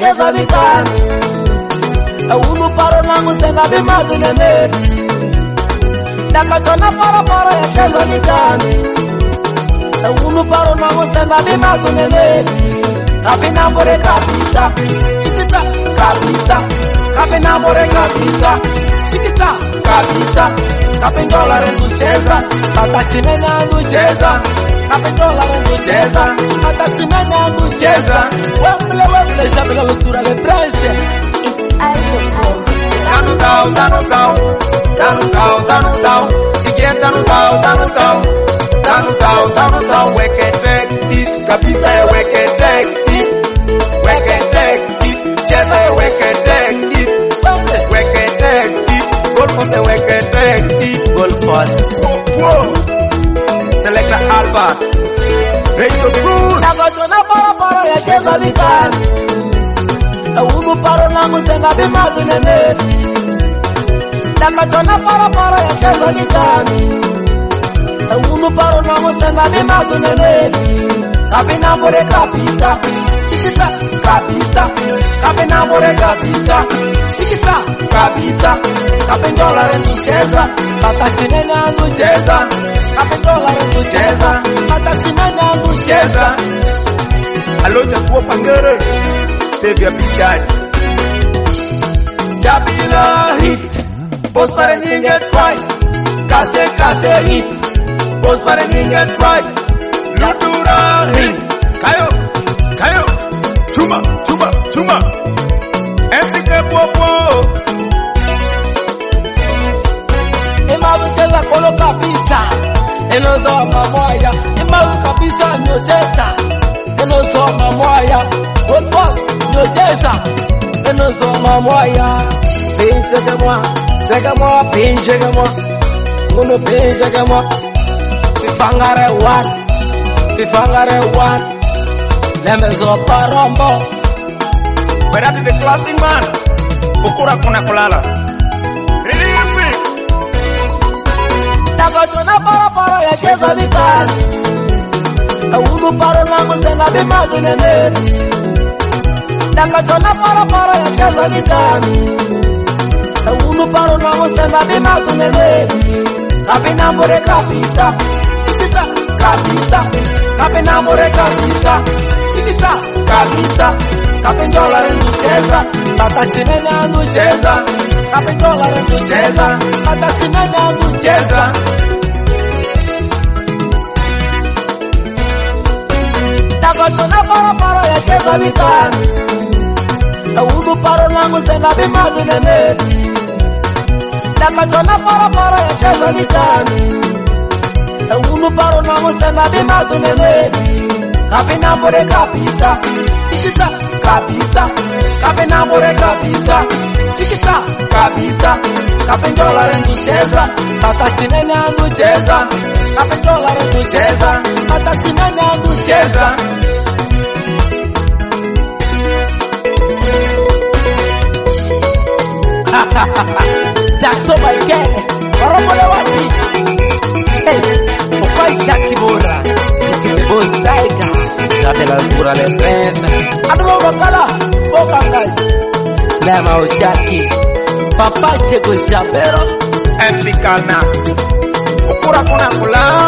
cheza vikani. Unu paro nangu senda bimadu nene. Nakachona para ya cheza vikani. Unu paro nangu senda bimadu nene. Kabinambore kabisa. Chikita kabisa. Kabinambore kabisa. Chikita kabisa. Kapindola rendu cheza. Kataksimene andu cheza. Kapindola rendu cheza. Kataksimene andu cheza. Wemble shabila lutura le prince. Danu tau. Ikiem danu tau. Weke tek it. Kabisa weke tek it. Weke tek it. Cheza weke tek it. Weke tek it. Golfos weke tek it. Golfos. Selecta Alpha. Raise your crew. Nakachona para ya cheza vikani. Unu paro nangu senda bimadu nene. Nakachona para ya cheza vikani. Unu paro nangu senda bimadu nene. Kabinambore kabisa. Chikita kabisa. Kabinambore kabisa. Chikita kabisa. Kapindola rendu cheza. Kataksimene andu cheza. Kapindola rendu cheza. Kataksimene andu cheza. Aloja fuwa pangere. Save your big daddy. Jabila hit. Post para ninge try. Kase hit. Post para ninge try. Lutura hit. Kayo. Chuma. Ensike popo. Imaru cheza kolo kabisa. Enozo mamoya. Imaru kabisa nyocheza. Enozo mamoya. What was your cheza? Enozo mamoya. Pinche que moi. Uno pinche que moi. Pifangare one. Lemezo parombo. Where are the classic man? Ukura kuna kulala. Relief. Nakachona para ya cheza vikani. Unu paro nangu senda bimadu nene. Nakachona para ya cheza vikani. Unu paro nangu senda bimadu nene. Kabinambore kabisa. Chikita kabisa. Kabinambore kabisa. Chikita kabisa. Kapindola rendu cheza. Kataksimene andu cheza. Kapindola rendu cheza. Kataksimene andu cheza. Nakachona para ya cheza vikani. Unu paro nangu senda bimadu nene. Nakachona para ya cheza vikani. Unu paro nangu senda bimadu nene. Kabinambore kabisa. Chikita kabisa. Kabinambore kabisa. Chikita kabisa. Kapindola rendu cheza. Kataksimene andu cheza. Kapindola rendu cheza. Kataksimene andu cheza. Jackson Michael. Waromole wati. Hey. Opai Jackie Bora. Sikite boss Tiger. Jabela Kura le prensa. Adumo bakala. Boka ngazi. Lema Oshaki. Papa Cheko Jabero. Epicana. Ukura kuna kulala.